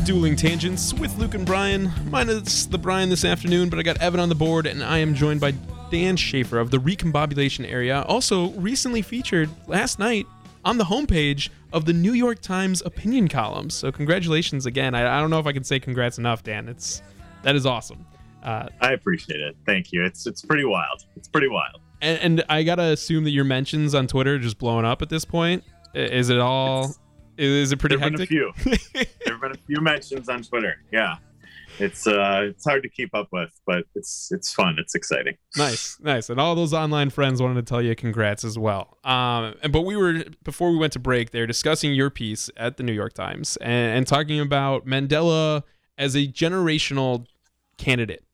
Dueling Tangents with Luke and Brian. Mine is the Brian this afternoon, but I got Evan on the board, and I am joined by Dan Schaefer of the Recombobulation Area, also recently featured last night on the homepage of the New York Times opinion columns. So congratulations again. I don't know if I can say congrats enough, Dan. That is awesome. I appreciate it. Thank you. It's pretty wild. It's pretty wild. And I gotta assume that your mentions on Twitter are just blowing up at this point. Is it pretty hectic? There have been a few mentions on Twitter. Yeah, it's hard to keep up with, but it's fun. It's exciting. Nice. And all those online friends wanted to tell you congrats as well. But before we went to break, they were discussing your piece at the New York Times and talking about Mandela as a generational candidate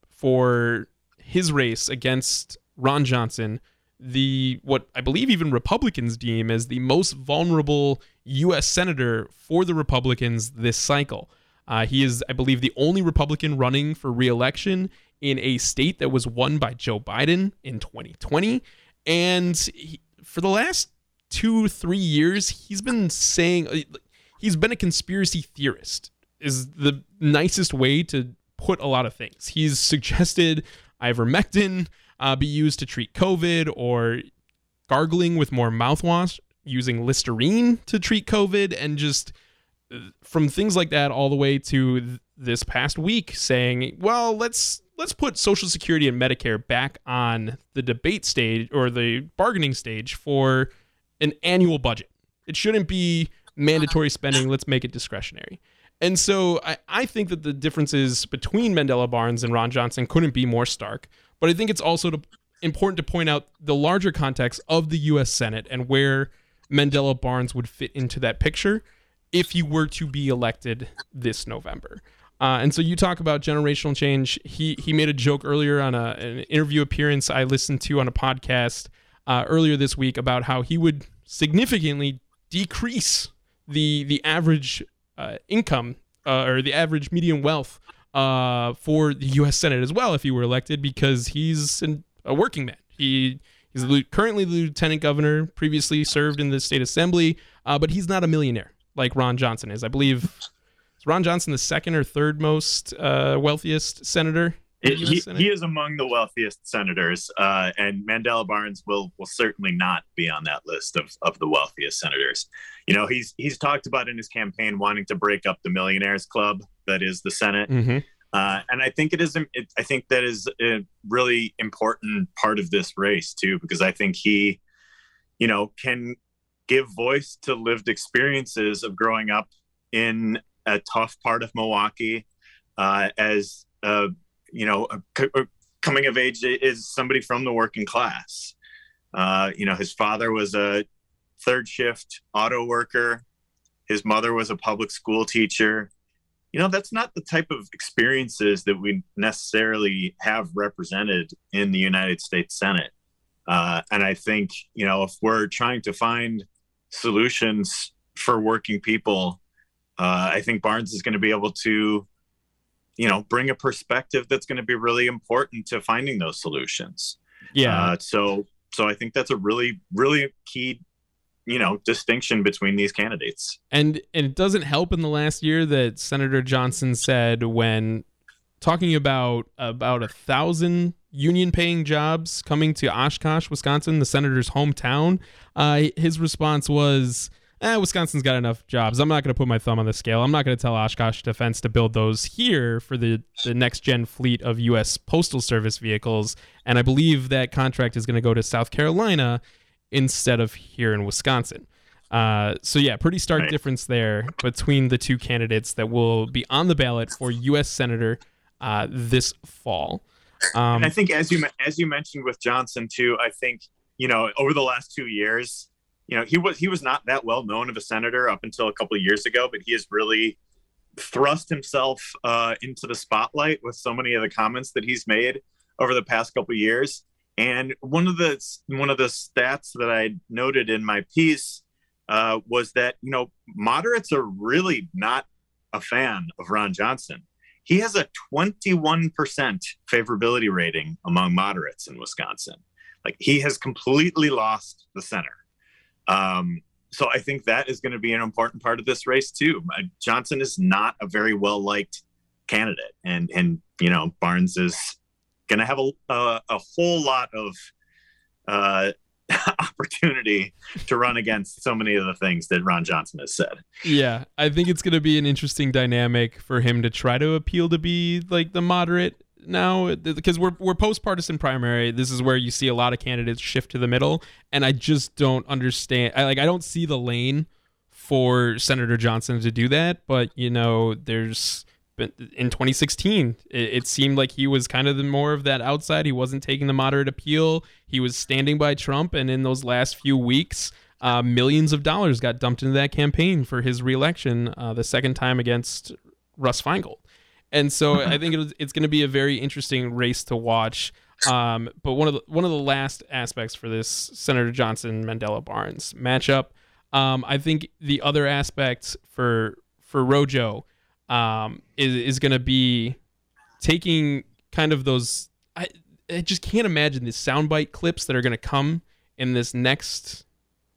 for his race against Ron Johnson, what I believe even Republicans deem as the most vulnerable U.S. senator for the Republicans this cycle. He is, I believe, the only Republican running for re-election in a state that was won by Joe Biden in 2020. And for the last 2-3 years, he's been saying he's been a conspiracy theorist is the nicest way to put a lot of things. He's suggested ivermectin be used to treat COVID, or gargling with more mouthwash using Listerine to treat COVID, and just from things like that all the way to this past week saying, well, let's put Social Security and Medicare back on the debate stage or the bargaining stage for an annual budget. It shouldn't be mandatory spending. Let's make it discretionary. And so I think that the differences between Mandela Barnes and Ron Johnson couldn't be more stark. But I think it's also important to point out the larger context of the U.S. Senate and where Mandela Barnes would fit into that picture if he were to be elected this November. And so you talk about generational change. He made a joke earlier on an interview appearance I listened to on a podcast earlier this week about how he would significantly decrease the average income or the average median wealth for the U.S. Senate as well if he were elected, because he's a working man. He's currently the lieutenant governor, previously served in the state assembly, but he's not a millionaire like Ron Johnson is. I believe, is Ron Johnson the second or third most wealthiest senator? He is among the wealthiest senators, and Mandela Barnes will certainly not be on that list of the wealthiest senators. You know, he's talked about in his campaign wanting to break up the millionaires club that is the Senate, and I think that is a really important part of this race too, because I think he, can give voice to lived experiences of growing up in a tough part of Milwaukee, as coming of age is somebody from the working class. His father was a third shift auto worker. His mother was a public school teacher. That's not the type of experiences that we necessarily have represented in the United States Senate. And I think, if we're trying to find solutions for working people, I think Barnes is going to be able to bring a perspective that's going to be really important to finding those solutions. Yeah. So I think that's a really, really key, distinction between these candidates. And it doesn't help in the last year that Senator Johnson said, when talking about 1,000 union-paying jobs coming to Oshkosh, Wisconsin, the senator's hometown, his response was, Wisconsin's got enough jobs. I'm not going to put my thumb on the scale. I'm not going to tell Oshkosh Defense to build those here for the next-gen fleet of U.S. Postal Service vehicles. And I believe that contract is going to go to South Carolina instead of here in Wisconsin. Pretty stark difference there between the two candidates that will be on the ballot for U.S. Senator this fall. And I think, as you mentioned with Johnson, too, I think, over the last 2 years, he was not that well known of a senator up until a couple of years ago, but he has really thrust himself into the spotlight with so many of the comments that he's made over the past couple of years. And one of the stats that I noted in my piece was that, moderates are really not a fan of Ron Johnson. He has a 21% favorability rating among moderates in Wisconsin. Like, he has completely lost the center. So I think that is going to be an important part of this race too. Johnson is not a very well liked candidate, and Barnes is going to have a whole lot of opportunity to run against so many of the things that Ron Johnson has said. Yeah, I think it's going to be an interesting dynamic for him to try to appeal to be like the moderate now, because we're post-partisan primary. This is where you see a lot of candidates shift to the middle, and I just don't understand. I don't see the lane for Senator Johnson to do that. But there's been, in 2016, it seemed like he was kind of more of that outside. He wasn't taking the moderate appeal. He was standing by Trump, and in those last few weeks, millions of dollars got dumped into that campaign for his reelection, the second time against Russ Feingold. And so I think it's going to be a very interesting race to watch. But one of the last aspects for this Senator Johnson Mandela Barnes matchup, I think the other aspect for Rojo is going to be taking kind of those. I just can't imagine the soundbite clips that are going to come in this next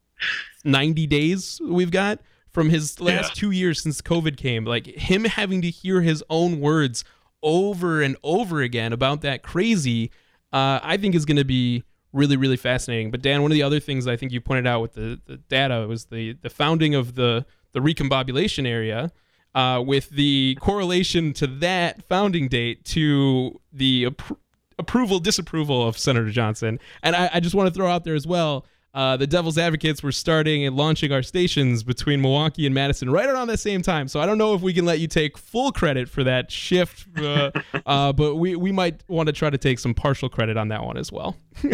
90 days we've got. From his last 2 years since COVID came, like him having to hear his own words over and over again about that crazy, I think is going to be really, really fascinating. But Dan, one of the other things I think you pointed out with the data was the founding of the recombobulation area, with the correlation to that founding date to the approval, disapproval of Senator Johnson. And I just want to throw out there as well, the Devil's Advocates were starting and launching our stations between Milwaukee and Madison right around the same time. So I don't know if we can let you take full credit for that shift, but we might want to try to take some partial credit on that one as well.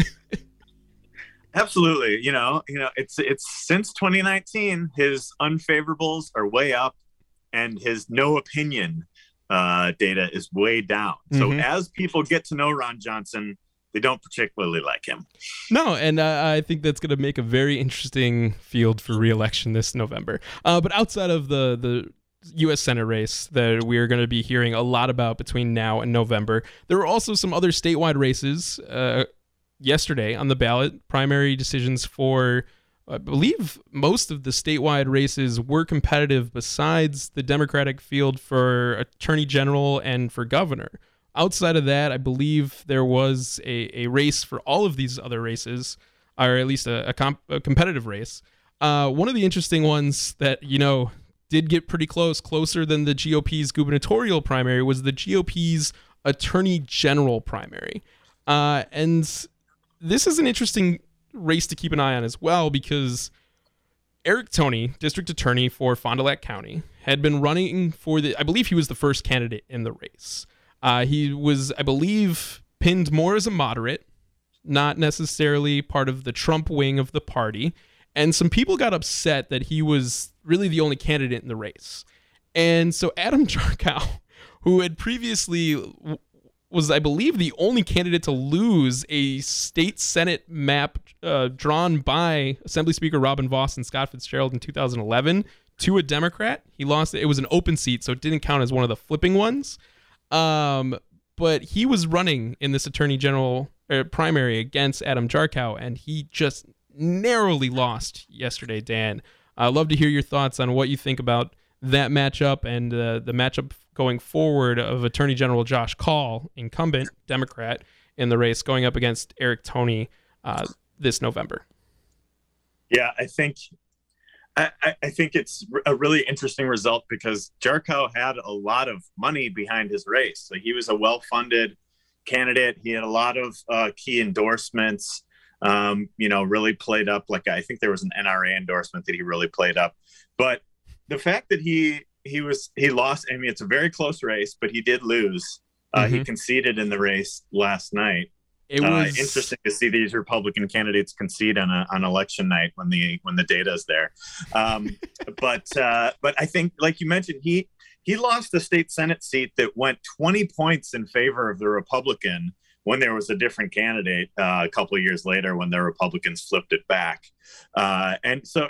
Absolutely. It's since 2019, his unfavorables are way up and his no opinion data is way down. So as people get to know Ron Johnson, they don't particularly like him. No, and I think that's going to make a very interesting field for re-election this November. But outside of the U.S. Senate race that we're going to be hearing a lot about between now and November, there were also some other statewide races yesterday on the ballot. Primary decisions for, I believe, most of the statewide races were competitive besides the Democratic field for Attorney General and for Governor. Outside of that, I believe there was a race for all of these other races, or at least a competitive race. One of the interesting ones that, did get pretty closer than the GOP's gubernatorial primary, was the GOP's Attorney General primary. And this is an interesting race to keep an eye on as well, because Eric Toney, district attorney for Fond du Lac County, had been running for I believe he was the first candidate in the race. He was, I believe, pinned more as a moderate, not necessarily part of the Trump wing of the party. And some people got upset that he was really the only candidate in the race. And so Adam Jarchow, who had previously was, I believe, the only candidate to lose a state Senate map drawn by Assembly Speaker Robin Vos and Scott Fitzgerald in 2011 to a Democrat. He lost it. It was an open seat, so it didn't count as one of the flipping ones. But he was running in this Attorney General primary against Adam Jarchow, and he just narrowly lost yesterday, Dan. I'd love to hear your thoughts on what you think about that matchup and the matchup going forward of Attorney General Josh Kaul, incumbent Democrat, in the race, going up against Eric Toney this November. Yeah, I think it's a really interesting result because Jarchow had a lot of money behind his race. So he was a well-funded candidate. He had a lot of key endorsements, really played up. Like, I think there was an NRA endorsement that he really played up. But the fact that he lost, I mean, it's a very close race, but he did lose. He conceded in the race last night. It was interesting to see these Republican candidates concede on election night when the data is there. But I think, like you mentioned, he lost a state Senate seat that went 20 points in favor of the Republican when there was a different candidate a couple of years later when the Republicans flipped it back. And so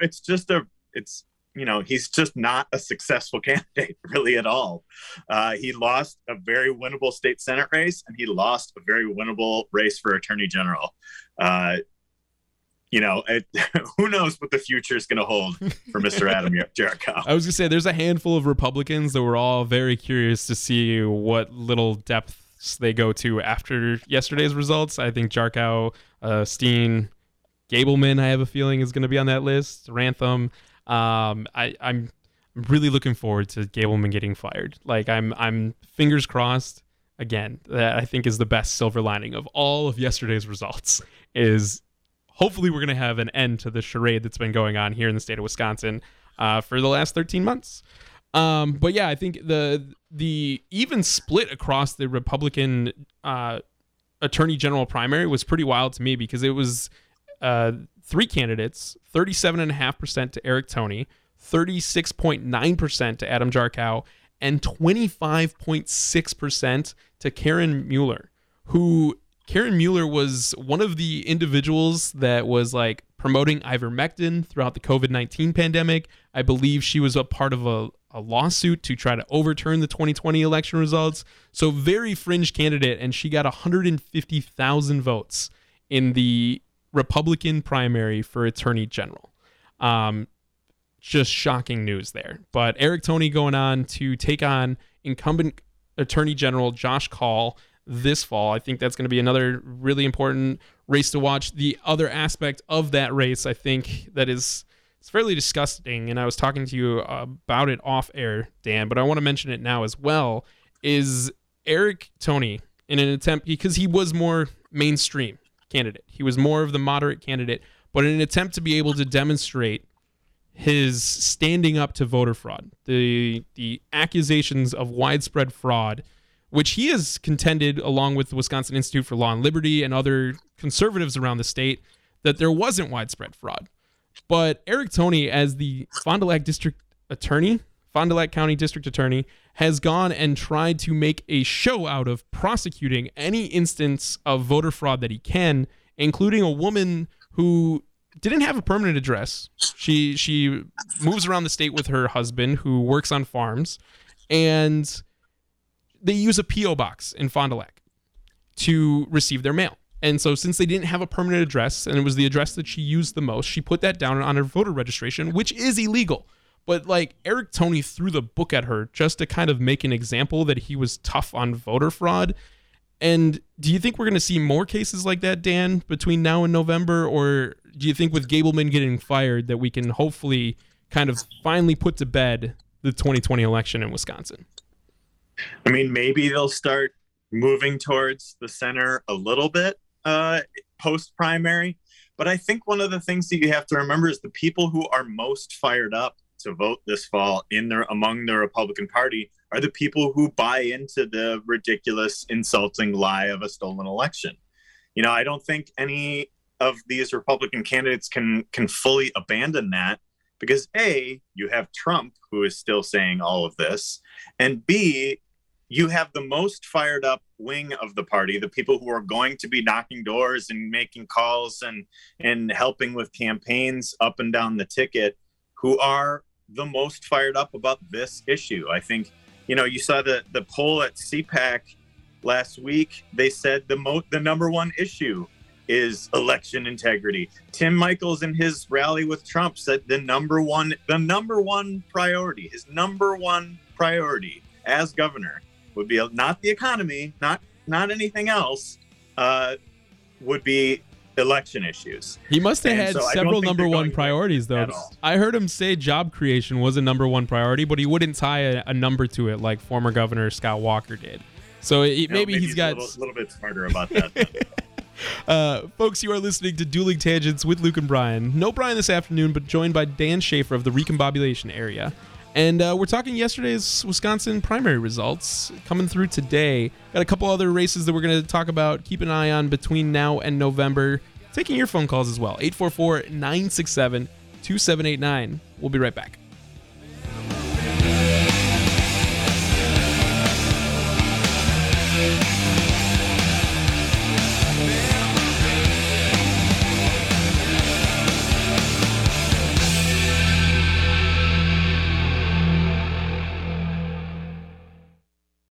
he's just not a successful candidate really at all. He lost a very winnable state Senate race, and he lost a very winnable race for Attorney General. who knows what the future is going to hold for Mr. Adam Jarchow. I was going to say, there's a handful of Republicans that were all very curious to see what little depths they go to after yesterday's results. I think Jarchow, Steen, Gableman, I have a feeling, is going to be on that list. Rantham. I'm really looking forward to Gableman getting fired. Like, I'm fingers crossed. Again, that I think is the best silver lining of all of yesterday's results is hopefully we're going to have an end to the charade that's been going on here in the state of Wisconsin for the last 13 months. But yeah, I think the even split across the Republican attorney general primary was pretty wild to me, because it was three candidates, 37.5% to Eric Toney, 36.9% to Adam Jarchow, and 25.6% to Karen Mueller, who Karen Mueller was one of the individuals that was like promoting ivermectin throughout the COVID-19 pandemic. I believe she was a part of a lawsuit to try to overturn the 2020 election results. So very fringe candidate, and she got 150,000 votes in the Republican primary for Attorney General. Just shocking news there. But Eric Toney going on to take on incumbent Attorney General Josh Kaul this fall. I think that's going to be another really important race to watch. The other aspect of that race, I think, that is it's fairly disgusting, and I was talking to you about it off air, Dan, but I want to mention it now as well, is Eric Toney, in an attempt, because he was more mainstream candidate. He was more of the moderate candidate, but in an attempt to be able to demonstrate his standing up to voter fraud, the accusations of widespread fraud, which he has contended along with the Wisconsin Institute for Law and Liberty and other conservatives around the state that there wasn't widespread fraud. But Eric Toney, as the Fond du Lac County District Attorney, has gone and tried to make a show out of prosecuting any instance of voter fraud that he can, including a woman who didn't have a permanent address. She moves around the state with her husband, who works on farms, and they use a P.O. box in Fond du Lac to receive their mail. And so since they didn't have a permanent address, and it was the address that she used the most, she put that down on her voter registration, which is illegal. But like, Eric Toney threw the book at her just to kind of make an example that he was tough on voter fraud. And do you think we're going to see more cases like that, Dan, between now and November? Or do you think with Gableman getting fired that we can hopefully kind of finally put to bed the 2020 election in Wisconsin? I mean, maybe they'll start moving towards the center a little bit post-primary. But I think one of the things that you have to remember is the people who are most fired up to vote this fall among the Republican Party are the people who buy into the ridiculous, insulting lie of a stolen election. I don't think any of these Republican candidates can fully abandon that, because A, you have Trump, who is still saying all of this, and B, you have the most fired up wing of the party, the people who are going to be knocking doors and making calls and helping with campaigns up and down the ticket, who are the most fired up about this issue. I think, you saw the poll at CPAC last week. They said the number one issue is election integrity. Tim Michels in his rally with Trump said the number one priority, his number one priority as governor would be not the economy, not anything else, would be election issues. He must have had several number one priorities, though. I heard him say job creation was a number one priority, but he wouldn't tie a number to it like former Governor Scott Walker did. So maybe he's got a little bit smarter about that. Folks, you are listening to Dueling Tangents with Luke and Brian. No Brian this afternoon, but joined by Dan Schaefer of the Recombobulation area. And we're talking yesterday's Wisconsin primary results coming through today. Got a couple other races that we're going to talk about. Keep an eye on between now and November. Taking your phone calls as well. 844-967-2789. We'll be right back.